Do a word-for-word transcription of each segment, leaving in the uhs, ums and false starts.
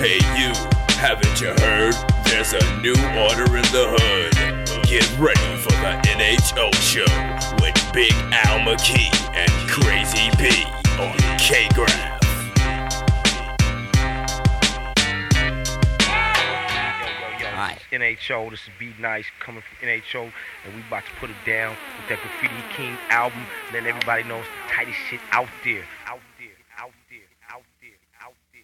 Hey you, haven't you heard? There's a new order in the hood. Get ready for the N H O show with Big Al McKee and Crazy B on K-Graph. N H O, this is Be Nice coming from N H O, and we about to put it down with that Graffiti King album, letting everybody know it's the tightest shit out there, out there, out there, out there, out there.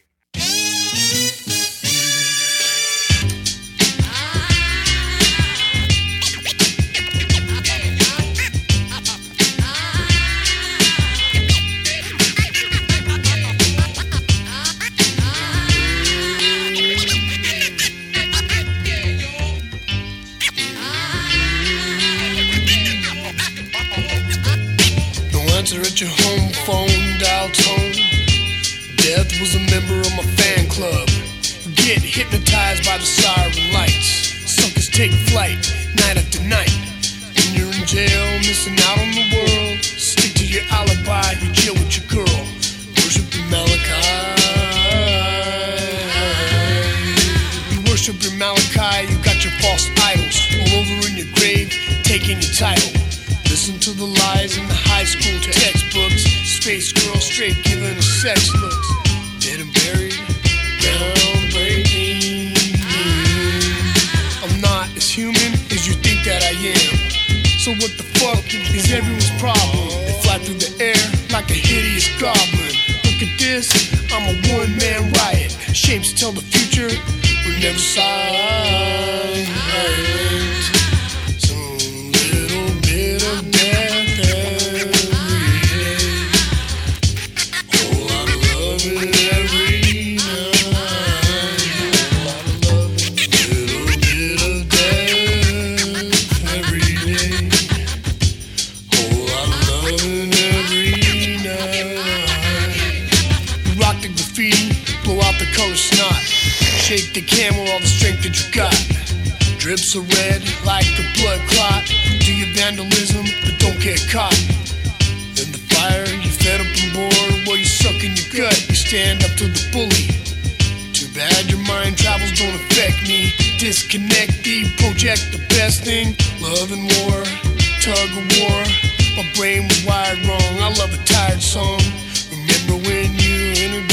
Answer at your home phone, dial tone. Death was a member of my fan club. Get hypnotized by the siren lights. Suckers take flight, night after night. When you're in jail, missing out on the world, stick to your alibi, you chill with your girl. Worship your Malachi. You worship your Malachi, you got your false idols. All over in your grave, taking your title. Listen to the lies in the high school textbooks. Space girl straight giving her sex looks. Dead and buried, groundbreaking. I'm not as human as you think that I am. So what the fuck is everyone's problem? They fly through the air like a hideous goblin. Look at this, I'm a one-man riot. Shapes tell the future, we're never silent. Of death every day. Whole lot of loving every night. Little bit of death every day. Whole lot of loving every night. Rock the graffiti, blow out the color snot. Shake the camel, all the strength that you got. Drips are red like a blood clot. Do your vandalism, but don't get caught. In the fire, you fed up and bored. While you suck in your gut, you stand up to the bully. Too bad your mind travels don't affect me. Disconnect the project, the best thing. Love and war, tug of war. My brain was wired wrong. I love a tired song. Remember when you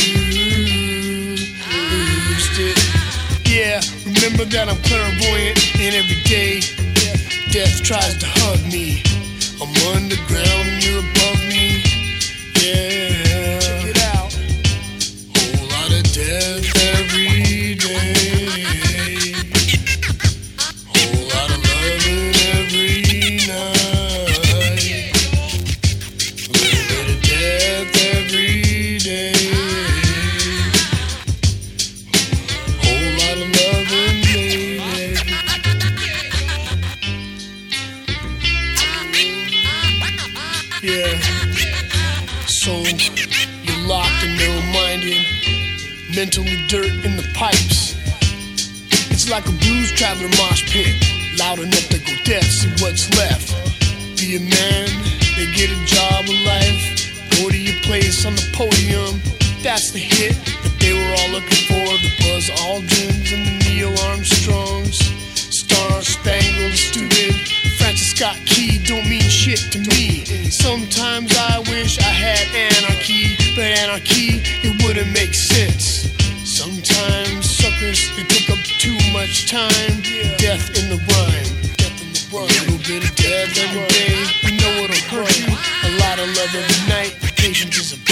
introduced it? Yeah, remember that I'm clairvoyant, and every day death tries to hug me. I'm underground and you're above me. Yeah, check it out. Whole lot of death every day. Whole lot of loving every night. A little bit of death every day. Yeah, so you're locked and narrow-minded, mentally dirt in the pipes. It's like a blues traveler mosh pit, loud enough to go deaf, see what's left. Be a man, they get a job of life, go to your place on the podium. That's the hit that they were all looking for, the Buzz Aldrins and the Neil Armstrongs. Star Spangled, stupid Francis Scott Key don't mean shit to me. Sometimes I wish I had anarchy, but anarchy, it wouldn't make sense. Sometimes suckers, they take up too much time. Death in the rhyme. Death in the rhyme. A little bit of death every day. You know what'll hurt you. A lot of love every night. Patience is a